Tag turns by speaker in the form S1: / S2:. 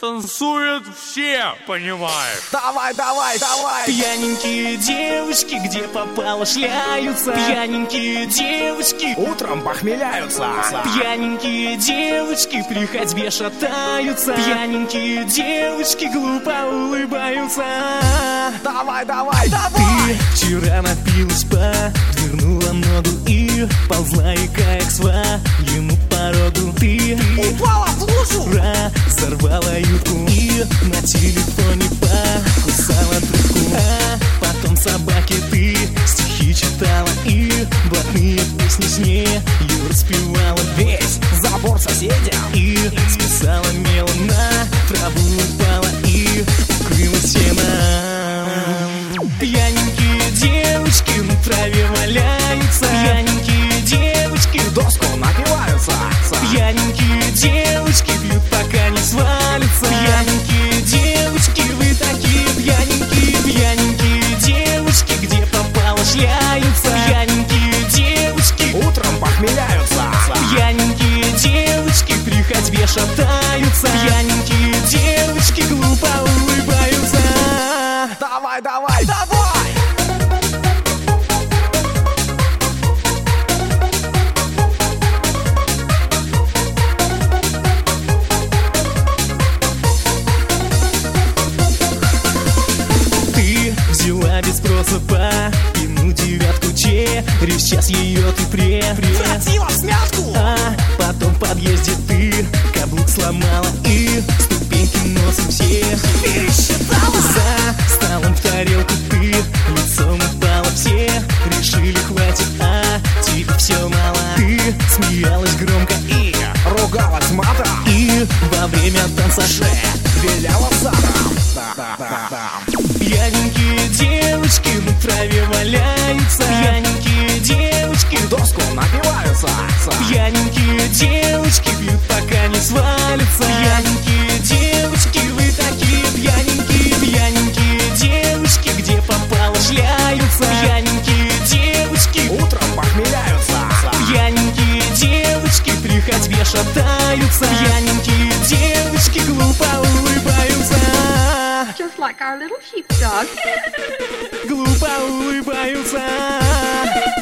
S1: танцуют все, понимаешь?
S2: Давай, давай, давай!
S3: Пьяненькие девочки, где попало, шляются. Пьяненькие девочки
S2: утром похмеляются.
S3: Пьяненькие девочки при ходьбе шатаются. Пьяненькие девочки глупо улыбаются.
S2: Давай, давай, давай!
S3: Ты вчера напилась, подвернула ногу и ползла, икая к своему порогу. Ты
S2: упала в лужу,
S3: разорвала юбку и на телефоне покусала трубку. А потом собаке ты стихи читала и блатные песни с нею распевала.
S2: Весь забор соседям
S3: и списала мелом, на траву упала и укрылась сеном. Пьяненькие девочки на траве валяются. Пьяненькие девочки
S2: в доску напиваются.
S3: Пьяненькие девочки пьют, пока не свалятся. Пьяненькие девочки, вы такие пьяненькие. Пьяненькие девочки, где попало, шляются. Пьяненькие девочки
S2: утром похмеляются.
S3: Пьяненькие девочки при ходьбе шатаются. Пьяненькие девочки глупо улыбаются.
S2: Давай, давай, давай!
S3: Ты взяла без спроса по пину девятку, через час ее ты
S2: вкатила в смятку.
S3: А потом в подъезде ты каблук сломала и ступеньки носом всех
S2: пересчитала.
S3: За столом в тарелку ты лицом упала. Все решили, хватит, а тебе все мало. Ты смеялась громко
S2: и ругалась матом.
S3: И во время танца
S2: виляла задом.
S3: Пьяненькие девочки на траве валяются. Пьяненькие девочки
S2: в доску напиваются.
S3: Пьяненькие девочки пьют, пока не свалятся. Пьяненькие девочки, вы такие пьяненькие. Пьяненькие девочки, где попало, шляются. Пьяненькие девочки
S2: утром похмеляются.
S3: Пьяненькие девочки при ходьбе шатаются. Пьяненькие девочки глупо улыбаются.
S4: Just like our little sheepdog.
S3: Глупо улыбаются.